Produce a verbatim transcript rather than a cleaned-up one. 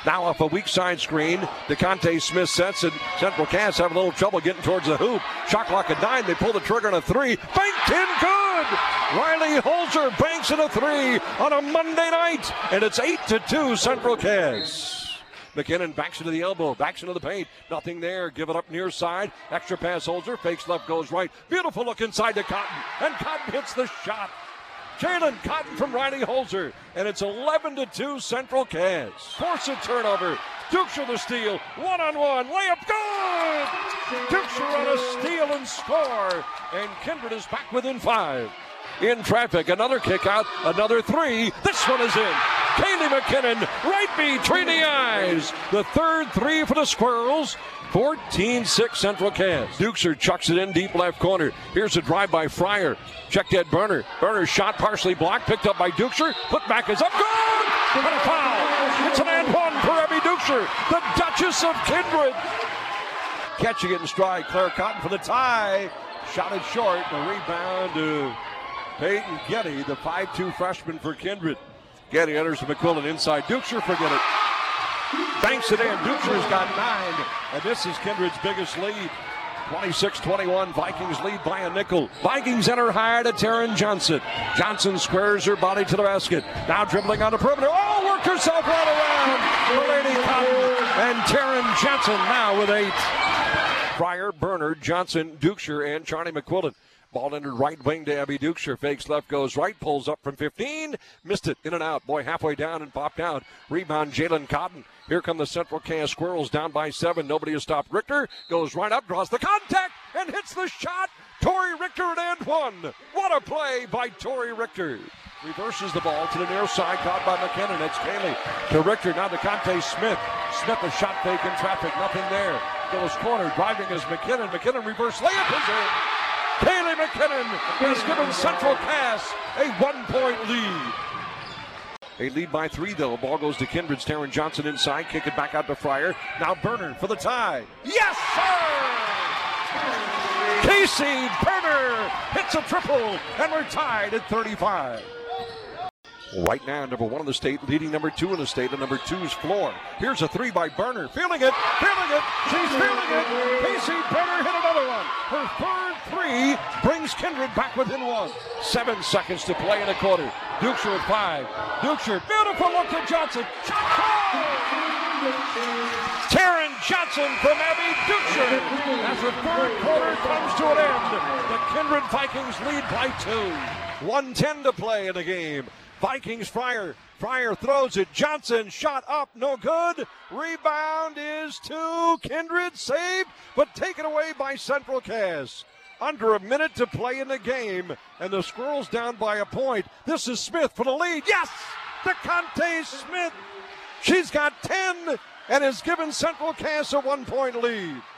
Now off a weak side screen. DeConte Smith sets it. Central Cass have a little trouble getting towards the hoop. Shot clock at nine. They pull the trigger on a three. Banked in good. Riley Holzer banks in a three on a Monday night. And it's eight to two Central Cass. McKinnon backs into the elbow, backs into the paint. Nothing there. Give it up near side. Extra pass Holzer. Fakes left, goes right. Beautiful look inside to Cotton. And Cotton hits the shot. Jalen Cotton from Riley Holzer. And it's eleven to two Central Cass. Force a turnover. Duxer the steal. One-on-one. Layup good! Duxer on a steal and score. And Kindred is back within five. In traffic. Another kick out. Another three. This one is in. Kaylee McKinnon right between the eyes. The third three for the Squirrels. fourteen six Central Cass. Duxer chucks it in deep left corner. Here's a drive by Fryer. Check that Burner. Burner's shot partially blocked. Picked up by Duxer. Put back is up. Good! And a foul. It's an and one for Abby Duxer. The Duchess of Kindred. Catching it in stride. Claire Cotton for the tie. Shot it short. The rebound to Peyton Getty, the five two freshman for Kindred. Getty enters McQuillan inside. Duxer, forget it. Banks it in. Duxer's got nine. And this is Kindred's biggest lead. twenty-six twenty-one. Vikings lead by a nickel. Vikings enter high to Taryn Johnson. Johnson squares her body to the basket. Now dribbling on the perimeter. Oh, worked herself right around. Lady Cotton. And Taryn Johnson now with eight. Fryer, Bernard, Johnson, Duxer, and Charlie McQuillan. Ball entered right wing to Abby Duxer. Fakes left, goes right, pulls up from fifteen. Missed it, in and out. Boy, halfway down and popped out. Rebound, Jalen Cotton. Here come the Central Cass Squirrels down by seven. Nobody has stopped Richter. Goes right up, draws the contact, and hits the shot. Tori Richter and one. What a play by Tori Richter. Reverses the ball to the near side, caught by McKinnon. It's Kaylee to Richter. Now to Conte Smith. Smith a shot fake in traffic. Nothing there. Goes corner. Driving is McKinnon. McKinnon reverse layup is in. Kaylee McKinnon has given Central Cass a one-point lead. A lead by three, though. Ball goes to Kindred's Taryn Johnson inside. Kick it back out to Fryer. Now Burner for the tie. Yes, sir! Casey Burner hits a triple, and we're tied at thirty-five. Right now, number one in the state, leading number two in the state, and number two's floor. Here's a three by Burner. Feeling it, feeling it, she's feeling it. Casey Burner hit another one. Her third three brings Kindred back within one. Seven seconds to play in a quarter. Duxer at five. Duxer, beautiful look to Johnson. Taryn Johnson from Abby Duxer. As the third quarter comes to an end, the Kindred Vikings lead by two. one ten to play in the game. Vikings Fryer. Fryer throws it. Johnson shot up. No good. Rebound is to Kindred. Saved, but taken away by Central Cass. Under a minute to play in the game. And the Squirrels down by a point. This is Smith for the lead. Yes! DeConte Smith. She's got ten and has given Central Cass a one-point lead.